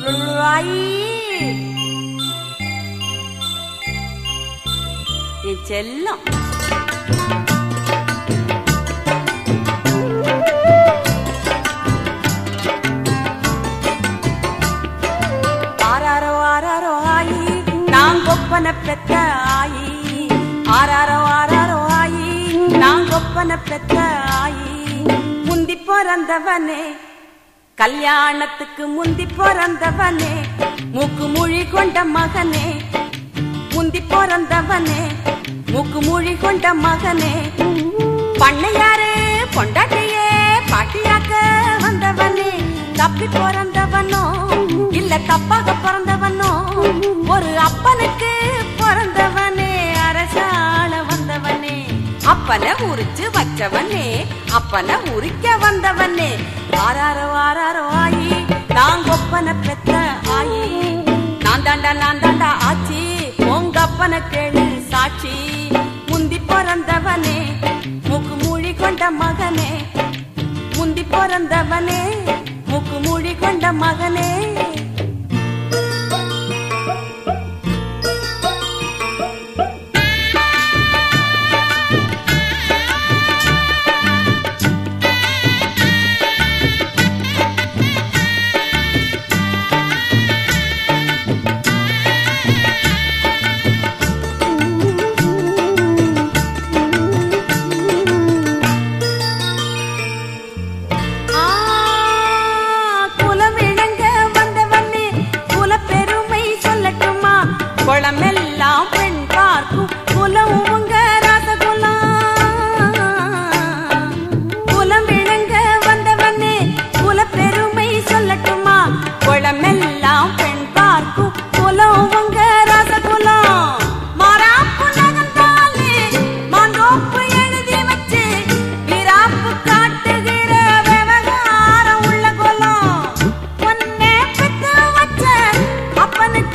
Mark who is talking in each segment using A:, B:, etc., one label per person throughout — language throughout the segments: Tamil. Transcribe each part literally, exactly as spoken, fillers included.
A: என் செல்லம் ஆராரோ ஆராரோ ஆயி நான் கொப்பன பெத்த ஆயி ஆராரோ ஆராரோ ஆயி நான் கொப்பன பெத்த ஆயி முந்தி பிறந்தவனே கல்யாணத்துக்கு முந்தி பிறந்தவனே மூக்கு மொழி கொண்ட மகனே முந்தி பிறந்தவனே மூக்கு மொழி கொண்ட மகனே பண்ணையாரு பொண்டாட்டியே பாட்டியாக்க வந்தவனே தப்பி பிறந்தவனோ இல்ல தப்பாக பிறந்தவனோ ஒரு அப்பனுக்கு பிறந்தவனே அரசாள வந்தவனே அப்பனை உரிச்சு வச்சவனே அப்பனை உரிக்க வந்தவனே ஆராரோ ஆராரோ ஆயி நான் கொப்பன பெத்த ஆயி நான் தாண்டா நான் தாண்டா ஆச்சி உங்க அப்பனை கேளு சாட்சி முந்தி பிறந்தவனே மூக்கு மூழி கொண்ட மகனே முந்தி பிறந்தவனே மூக்கு மூழி கொண்ட மகனே குளமெல்லாம் பெண் பார்க்கும் குலம் உங்க ராசகுலம் குலம் விளங்க வந்தவனே குல பெருமை சொல்லட்டுமா குளமெல்லாம் பெண் பார்க்கும் குலம் உங்க ராசகுலம் மாறாப்பு நகர்ந்தாலே மாந்தோப்பு எழுதி வச்சு வீராப்பு காட்டுகிற விவகாரம் உள்ள குலம் பொன்னே பெத்து வச்ச அப்பனுக்கு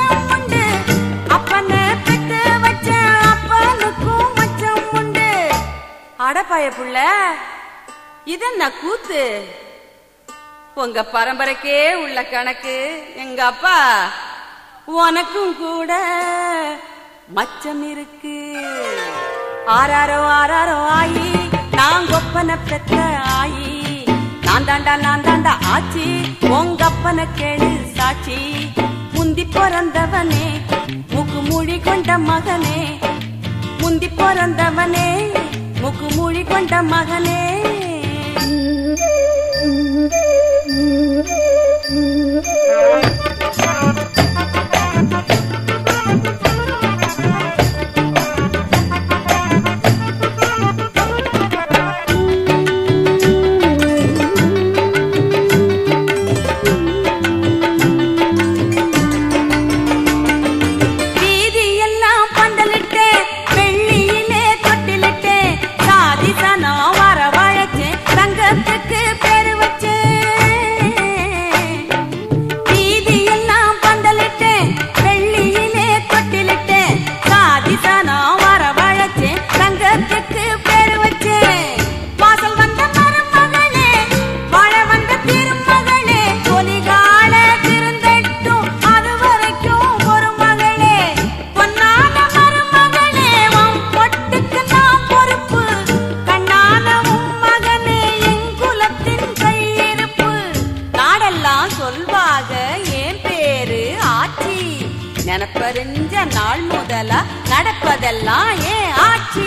A: அடப்பாய புள்ள இதென்ன கூத்து உங்க பரம்பரைக்கே உள்ள கணக்கு எங்க அப்பா உனக்கும் கூட மச்சம் இருக்கு ஆராரோ ஆராரோ ஆயி நான் கொப்பன பெத்த ஆயி நான் தாண்டா நான் தாண்டா ஆச்சி உங்க அப்பனை கேளு சாட்சி முந்தி பிறந்தவனே மூக்கு மூழி கொண்ட மகனே முந்தி பிறந்தவனே மூக்கு மூழி கொண்ட மகனே நெனப்பறிஞ்ச நாள் முதலா நடப்பதெல்லாம் ஏன் ஆட்சி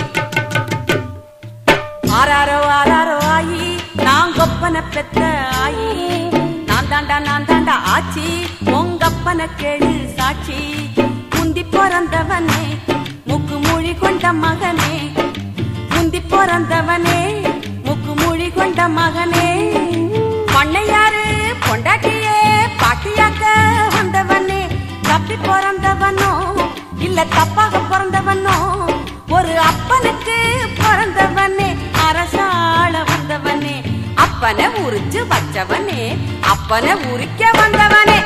A: ஆராரோ ஆராரோ ஆயி நான் கொப்பன பெத்த ஆயி நான் தாண்டா நான் தாண்டா ஆச்சி உங்க அப்பனை கேளு சாட்சி முந்தி பிறந்தவனே மூக்கு மூழி கொண்ட மகனே முந்தி பிறந்தவனே மூக்கு மூழி கொண்ட மகனே பண்ணையாரு பொண்டாட்டியே பாட்டியாக்க வந்தவனே தப்பி பிறந்தவனோ இல்ல தப்பாக பிறந்தவனோ ஒரு அப்பனுக்கு பிறந்தவனே அரசாள வந்தவனே அப்பனை உரிச்சு வச்சவனே அப்பனை உரிக்க வந்தவனே